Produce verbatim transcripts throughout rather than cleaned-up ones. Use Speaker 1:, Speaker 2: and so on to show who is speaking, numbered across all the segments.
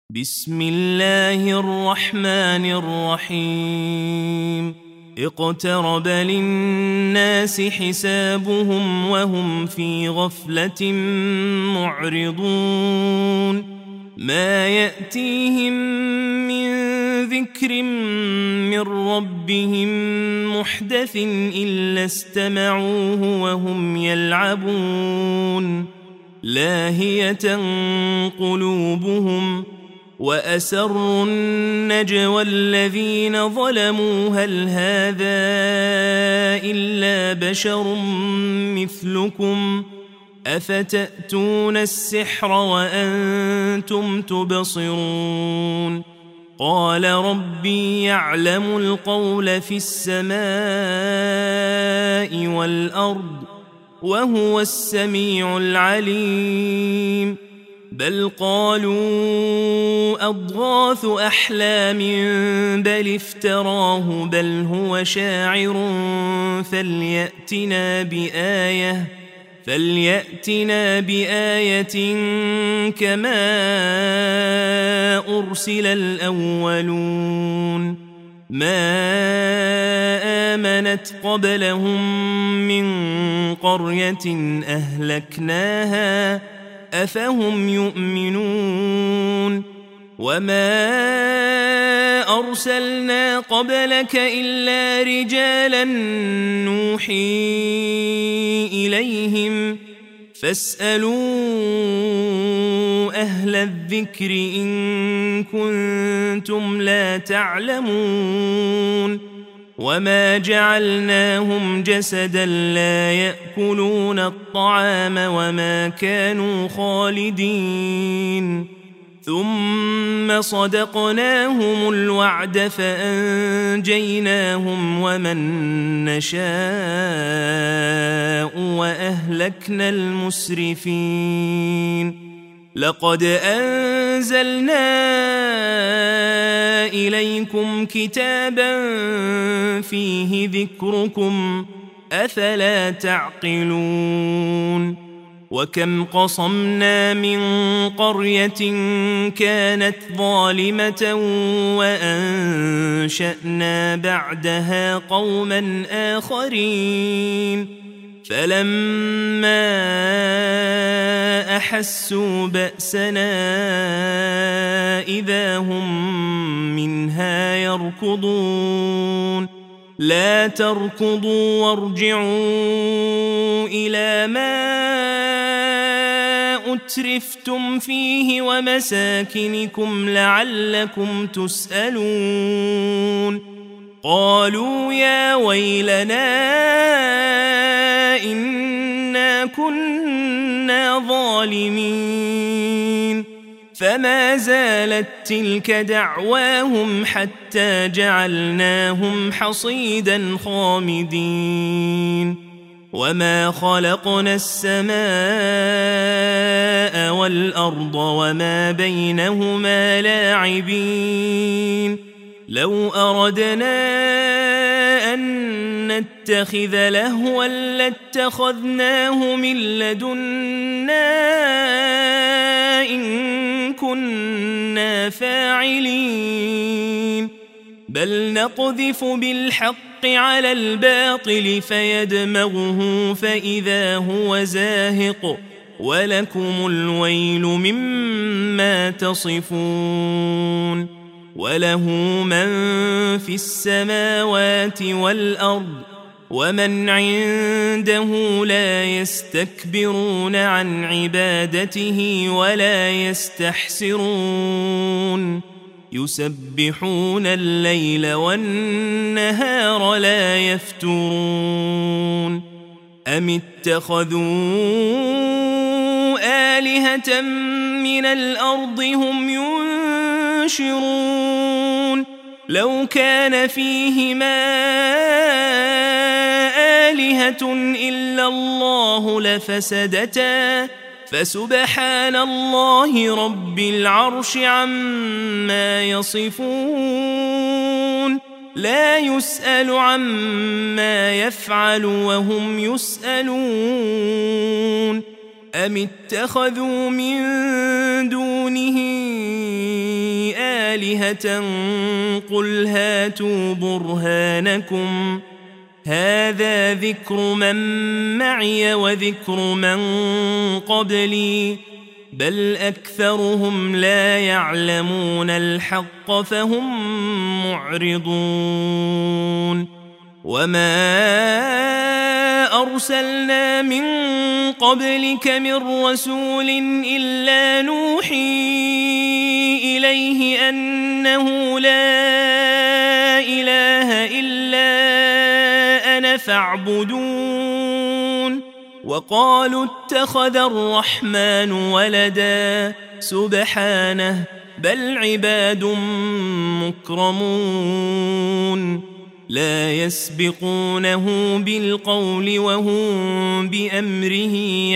Speaker 1: بسم الله الرحمن الرحيم اقترب للناس حسابهم وهم في غفلة معرضون ما يأتيهم من ذكر من ربهم محدث إلا استمعوه وهم يلعبون لاهية قلوبهم وأسروا النجوى الذين ظلموا هل هذا إلا بشر مثلكم أفتأتون السحر وأنتم تبصرون قال ربي يعلم القول في السماء والأرض وهو السميع العليم بل قالوا أضغاث أحلام بل افتراه بل هو شاعر فليأتنا بآية فليأتنا بآية كما أرسل الأولون ما آمنت قبلهم من قرية أهلكناها أفهم يؤمنون وما أرسلنا قبلك إلا رجالا نوحي إليهم فاسألوا أهل الذكر إن كنتم لا تعلمون وما جعلناهم جسدا لا يأكلون الطعام وما كانوا خالدين ثم صدقناهم الوعد فأنجيناهم ومن نشاء وأهلكنا المسرفين لقد أنزلنا إليكم كتابا فيه ذكركم أفلا تعقلون وكم قصمنا من قرية كانت ظالمة وأنشأنا بعدها قوما آخرين فلما أحسوا بأسنا إذا هم منها يركضون لا تركضوا وارجعوا إلى ما أترفتم فيه ومساكنكم لعلكم تسألون قالوا يا ويلنا إنا كنا ظالمين فما زالت تلك دعواهم حتى جعلناهم حصيدا خامدين وما خلقنا السماء والأرض وما بينهما لاعبين لو أردنا أن نتخذ لهوا لاتخذناه من لدنا إن كنا فاعلين بل نقذف بالحق على الباطل فيدمغه فإذا هو زاهق ولكم الويل مما تصفون وله من في السماوات والأرض ومن عنده لا يستكبرون عن عبادته ولا يستحسرون يسبحون الليل والنهار لا يفترون أم اتخذوا آلهة من الأرض هم ينشرون لو كان فيهما آلهة إلا الله لفسدتا فسبحان الله رب العرش عما يصفون لا يسأل عما يفعل وهم يسألون أم اتخذوا من دونه آلهة قل هاتوا برهانكم هذا ذكر من معي وذكر من قبلي بل أكثرهم لا يعلمون الحق فهم معرضون وما أرسلنا من قبلك من رسول إلا نوحي إليه أنه لا إله إلا أنا فاعبدون وقالوا اتخذ الرحمن ولدا سبحانه بل عباد مكرمون لا يسبقونه بالقول وهم بأمره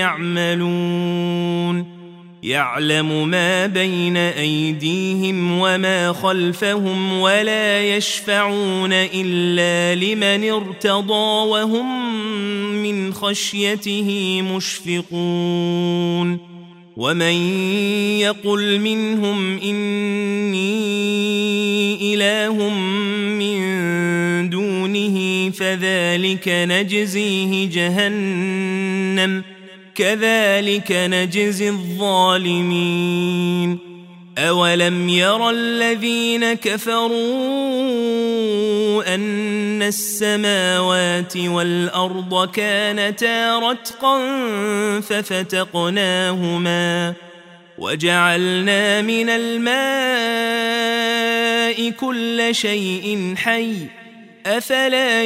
Speaker 1: يعملون يعلم ما بين أيديهم وما خلفهم ولا يشفعون إلا لمن ارتضى وهم من خشيته مشفقون ومن يقل منهم إني إله من دونه فذلك نجزيه جهنم كذلك نجزي الظالمين أولم يرى الذين كفروا أن السماوات والأرض كانتا رتقا ففتقناهما وجعلنا من الماء كل شيء حي أفلا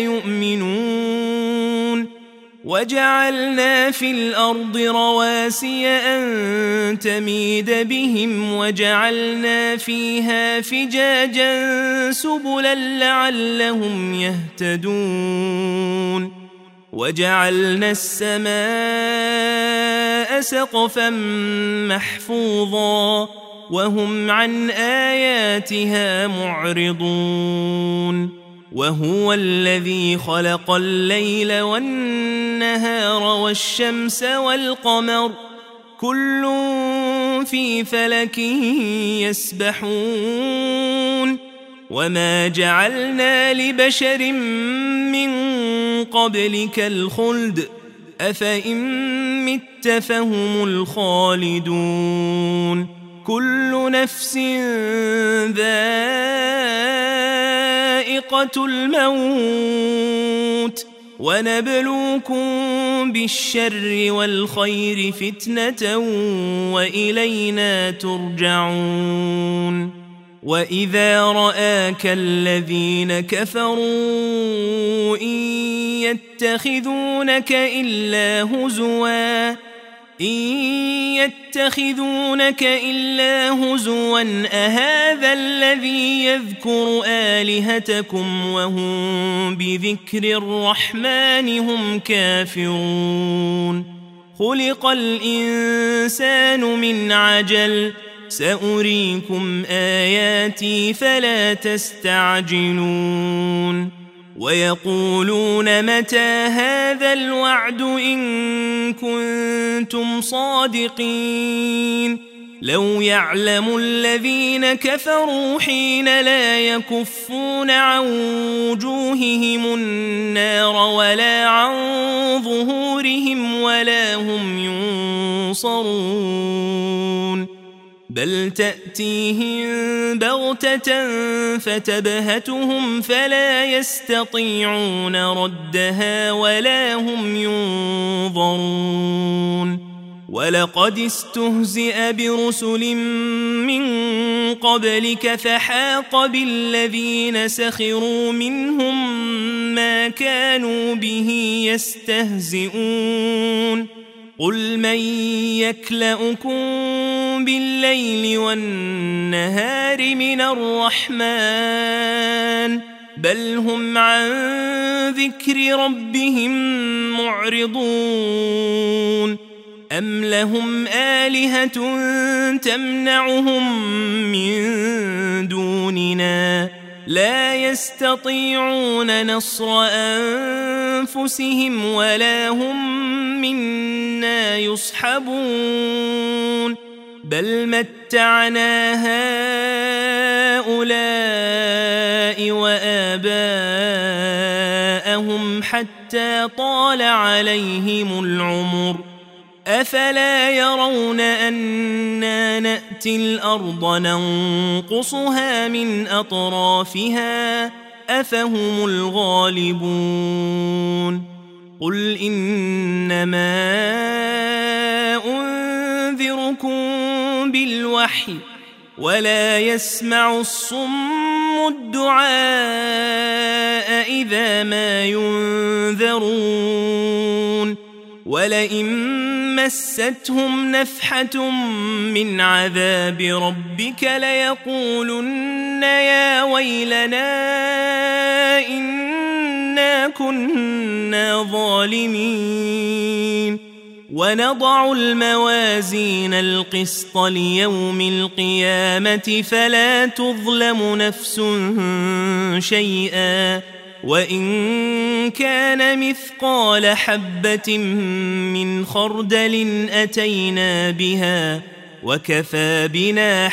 Speaker 1: يؤمنون وجعلنا في الأرض رواسي أن تميد بهم وجعلنا فيها فجاجا سبلا لعلهم يهتدون وجعلنا السماء سقفا محفوظا وهم عن آياتها معرضون وهو الذي خلق الليل والنهار والشمس والقمر كل في فلك يسبحون وما جعلنا لبشر من قبلك الخلد أفإن مت فهم الخالدون كل نفس ذائقة الموت ونبلوكم بالشر والخير فتنة وإلينا ترجعون وإذا رآك الذين كفروا إن يتخذونك إلا هزوا إن يتخذونك إلا هزوا أهذا الذي يذكر آلهتكم وهم بذكر الرحمن هم كافرون خلق الإنسان من عجل سأريكم آياتي فلا تستعجلون ويقولون متى هذا الوعد إن كنتم صادقين لو يعلم الذين كفروا حين لا يكفون عن وجوههم النار ولا عن ظهورهم ولا هم ينصرون بل تأتيهم بغتة فتبهتهم فلا يستطيعون ردها ولا هم ينظرون ولقد استهزئ برسل من قبلك فحاق بالذين سخروا منهم ما كانوا به يستهزئون قل من يكلؤكم بالليل والنهار من الرحمن بل هم عن ذكر ربهم معرضون أم لهم آلهة تمنعهم من دوننا لا يستطيعون نصر أنفسهم ولا هم منا يصحبون بل متعنا حتى طال عليهم العمر أفلا يرون أنا نأتي الأرض ننقصها من أطرافها أفهم الغالبون قل إنما أنذركم بالوحي ولا يسمع الصم الدعاء إذا ما ينذرون ولئن مستهم نفحة من عذاب ربك ليقولن يا ويلنا إنا كنا ظالمين ونضع الموازين القسط ليوم القيامة فلا تظلم نفس شيئا وإن كان مثقال حبة من خردل أتينا بها وكفى بنا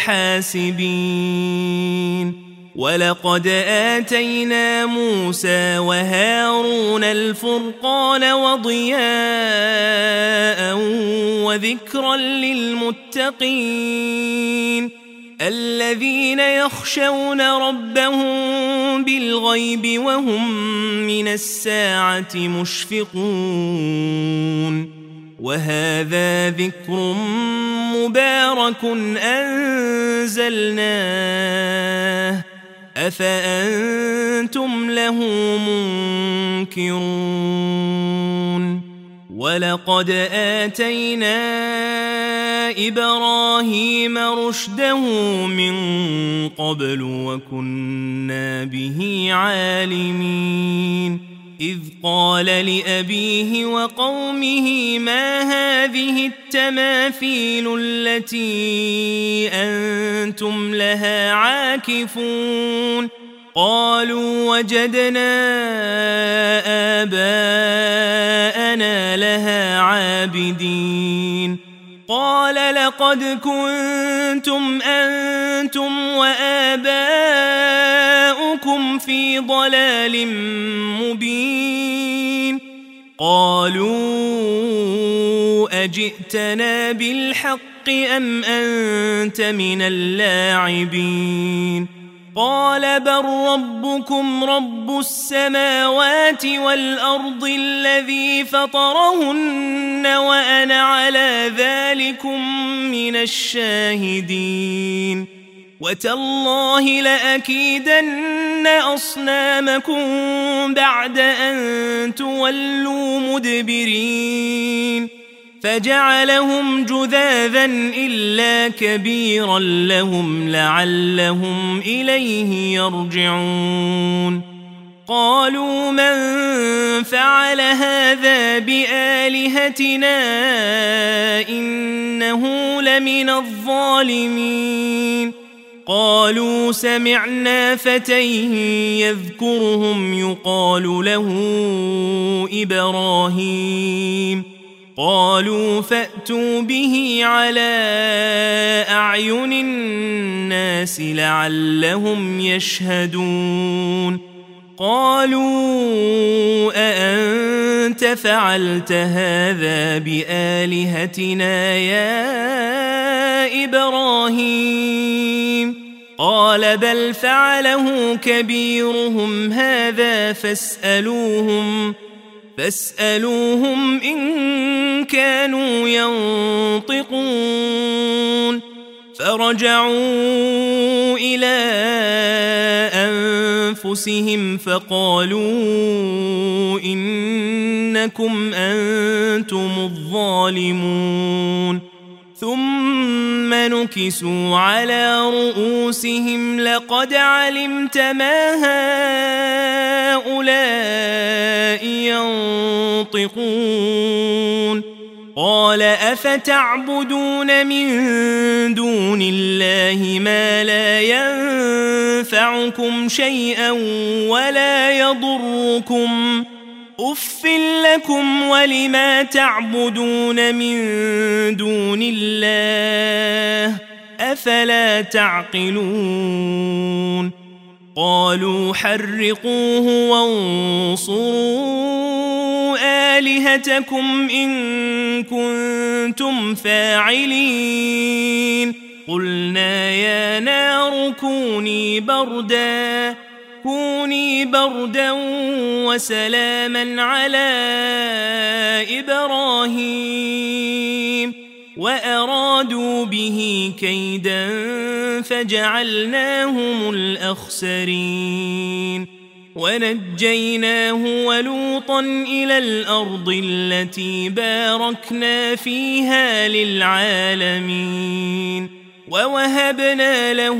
Speaker 1: حاسبين ولقد آتينا موسى وهارون الفرقان وضياء وذكرا للمتقين الذين يخشون ربهم بالغيب وهم من الساعة مشفقون وهذا ذكر مبارك أنزلناه أفأنتم له منكرون ولقد آتينا إبراهيم رشده من قبل وكنا به عالمين إذ قال لأبيه وقومه ما هذه التماثيل التي أنتم لها عاكفون قالوا وجدنا آباءنا لها عابدين قال لقد كنتم أنتم وآباؤكم في ضلال مبين قالوا أجئتنا بالحق أم أنت من اللاعبين قال بل ربكم رب السماوات والأرض الذي فطرهن وأنا على ذلكم من الشاهدين وتالله لأكيدن أصنامكم بعد أن تولوا مدبرين فجعلهم جذاذا إلا كبيرا لهم لعلهم إليه يرجعون قالوا من فعل هذا بآلهتنا إنه لمن الظالمين قالوا سمعنا فتى يذكرهم يقال له إبراهيم قالوا فأتوا به على أعين الناس لعلهم يشهدون قالوا أأنت فعلت هذا بآلهتنا يا إبراهيم قال بل فعله كبيرهم هذا فاسألوهم فاسألوهم إن كانوا ينطقون فرجعوا إلى أنفسهم فقالوا إنكم أنتم الظالمون ثم نكسوا على رؤوسهم لقد علمت ما هؤلاء ينطقون قال أفتعبدون من دون الله ما لا ينفعكم شيئا ولا يضركم أف لكم ولما تعبدون من دون الله أفلا تعقلون قالوا حرقوه وانصروا آلهتكم إن كنتم فاعلين قلنا يا نار كوني بردا كوني بردا وسلاما على إبراهيم وأرادوا به كيدا فجعلناهم الأخسرين ونجيناه ولوطا إلى الأرض التي باركنا فيها للعالمين ووهبنا له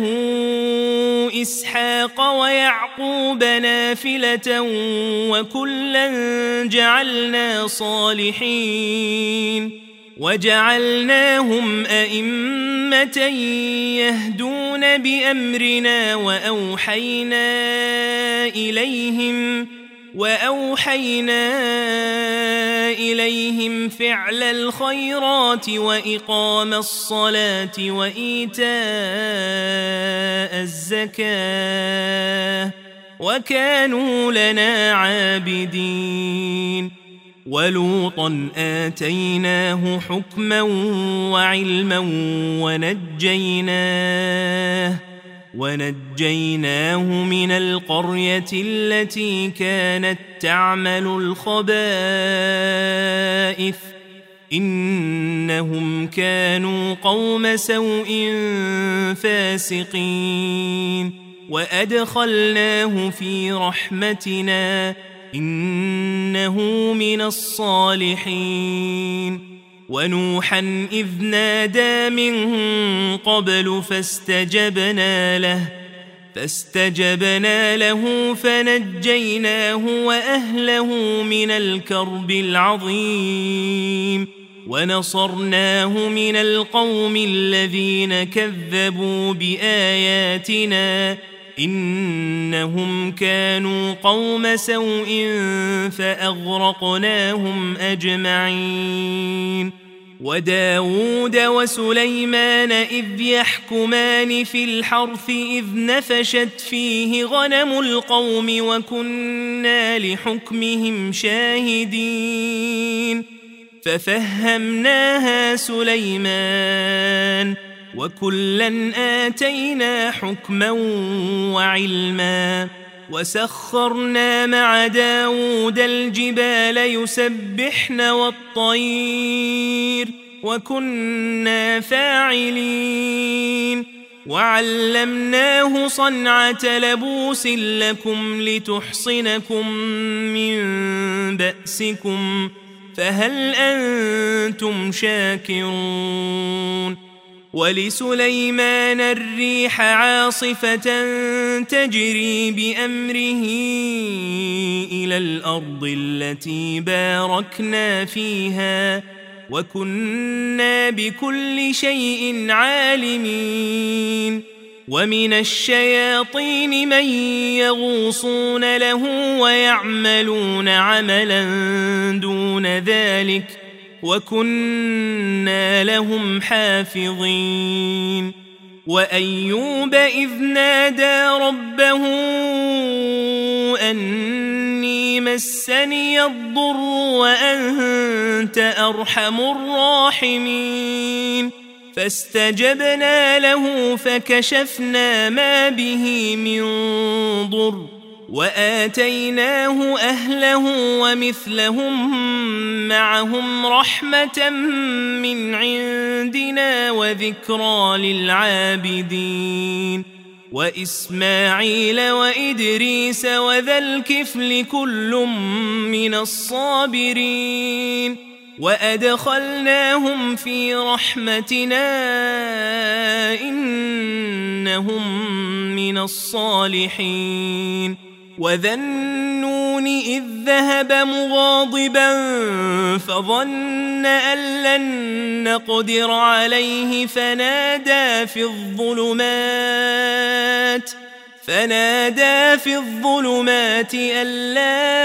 Speaker 1: إسحاق ويعقوب نافلة وكلا جعلنا صالحين وجعلناهم أئمة يهدون بأمرنا وأوحينا إليهم وأوحينا إليهم فعل الخيرات وإقام الصلاة وإيتاء الزكاة وكانوا لنا عابدين ولوطا آتيناه حكما وعلما ونجيناه ونجيناه من القرية التي كانت تعمل الخبائث إنهم كانوا قوم سوء فاسقين وأدخلناه في رحمتنا إنه من الصالحين ونوحا إذ نادى من قبل فاستجبنا له فاستجبنا له فنجيناه وأهله من الكرب العظيم ونصرناه من القوم الذين كذبوا بآياتنا إنهم كانوا قوم سوء فأغرقناهم أجمعين وداود وسليمان إذ يحكمان في الحرث إذ نفشت فيه غنم القوم وكنا لحكمهم شاهدين ففهمناها سليمان وكلا آتينا حكما وعلما وسخرنا مع داود الجبال يسبحن والطير وكنا فاعلين وعلمناه صنعة لبوس لكم لتحصنكم من بأسكم فهل أنتم شاكرون ولسليمان الريح عاصفة تجري بأمره إلى الأرض التي باركنا فيها وكنا بكل شيء عالمين ومن الشياطين من يغوصون له ويعملون عملا دون ذلك وكنا لهم حافظين وأيوب إذ نادى ربه أني مسني الضر وأنت أرحم الراحمين فاستجبنا له فكشفنا ما به من ضر وآتيناه أهله ومثلهم معهم رحمة من عندنا وذكرى للعابدين وإسماعيل وإدريس وذا الكفل كل من الصابرين وأدخلناهم في رحمتنا إنهم من الصالحين وذا النون إذ ذهب مغاضبا فظن أن لن نقدر عليه فنادى في الظلمات فنادى في الظلمات أن لا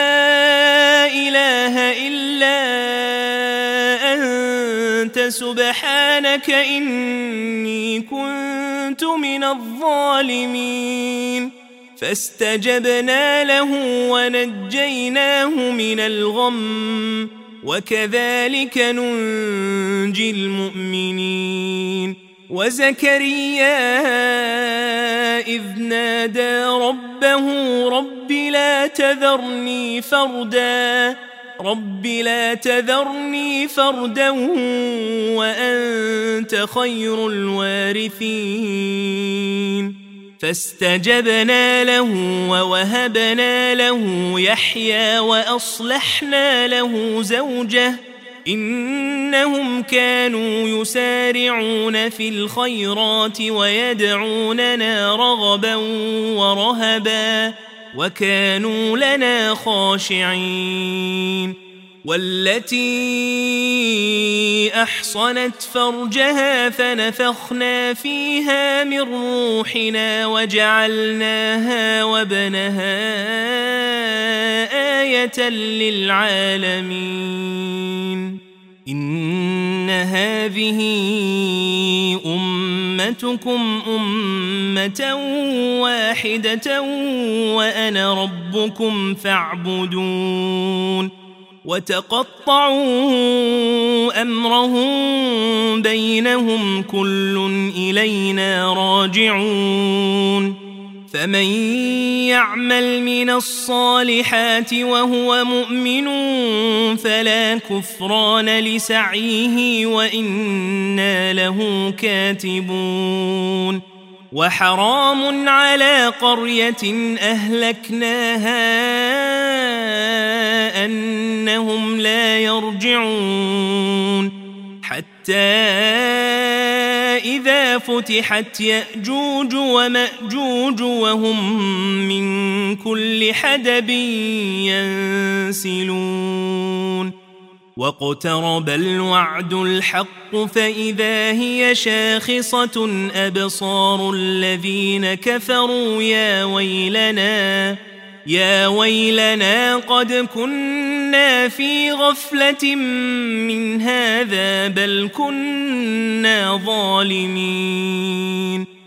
Speaker 1: إله إلا أنت سبحانك إني كنت من الظالمين فاستجبنا له ونجيناه من الغم وكذلك ننجي المؤمنين وزكريا إذ نادى ربه رب لا تذرني فردا رب لا تذرني فردا وأنت خير الوارثين فاستجبنا له ووهبنا له يحيى وأصلحنا له زوجه إنهم كانوا يسارعون في الخيرات ويدعوننا رغبا ورهبا وكانوا لنا خاشعين والتي أحصنت فرجها فنفخنا فيها من روحنا وجعلناها وابنها آية للعالمين إن هذه أمتكم أمة واحدة وأنا ربكم فاعبدون وتقطعوا أمرهم بينهم كل إلينا راجعون فمن يعمل من الصالحات وهو مؤمن فلا كفران لسعيه وإنا له كاتبون وحرام على قرية أهلكناها أنهم لا يرجعون حتى إذا فتحت يأجوج ومأجوج وهم من كل حدب ينسلون واقترب الوعد الحق فإذا هي شاخصة أبصار الذين كفروا يا ويلنا يا ويلنا قد كنا في غفلة من هذا بل كنا ظالمين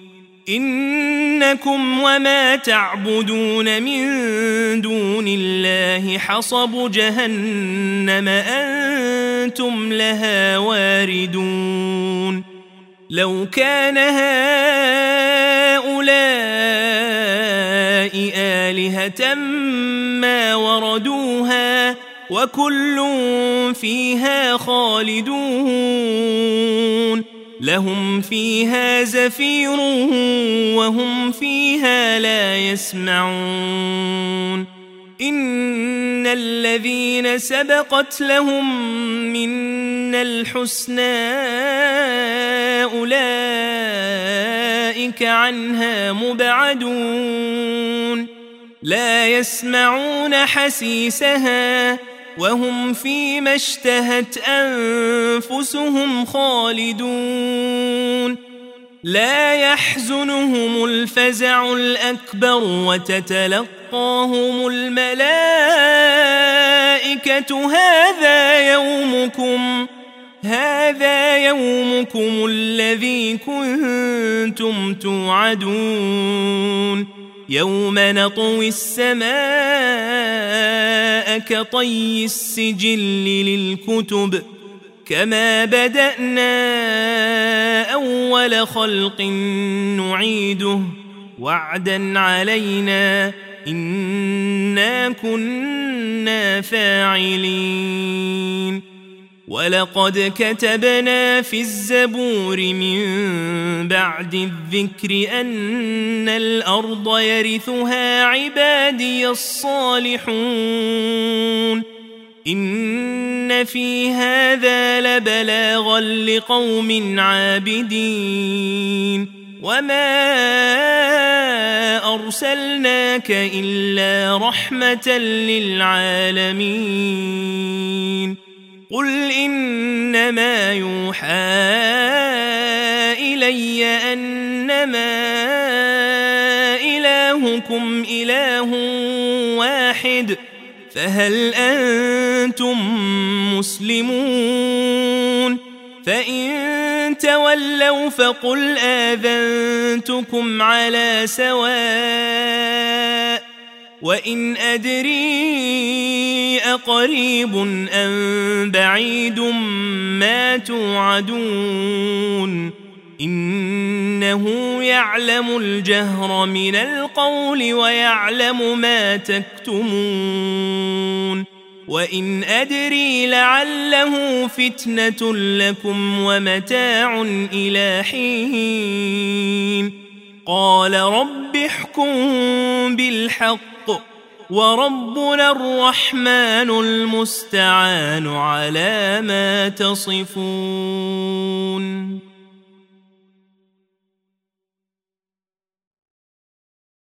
Speaker 1: إنكم وما تعبدون من دون الله حصب جهنم أنتم لها واردون لو كان هؤلاء آلهة ما وردوها وكل فيها خالدون لهم فيها زفير وهم فيها لا يسمعون إن الذين سبقت لهم منا الحسنى أولئك عنها مبعدون لا يسمعون حسيسها وهم فيما اشتهت أنفسهم خالدون لا يحزنهم الفزع الأكبر وتتلقاهم الملائكة هذا يومكم هذا يومكم الذي كنتم توعدون يوم نطوي السماء كطي السجل للكتب كما بدأنا أول خلق نعيده وعدا علينا إنا كنا فاعلين ولقد كتبنا في الزبور من بعد الذكر أن الأرض يرثها عبادي الصالحون إن في هذا لبلاغا لقوم عابدين وما أرسلناك إلا رحمة للعالمين قل إنما يوحى إلي أنما إلهكم إله واحد فهل أنتم مسلمون فإن تولوا فقل آذنتكم على سواء وإن أدري أقريب أم بعيد ما توعدون إنه يعلم الجهر من القول ويعلم ما تكتمون وإن أدري لعله فتنة لكم ومتاع إلى حين قال رب احكم بالحق وربنا الرحمن المستعان على ما تصفون.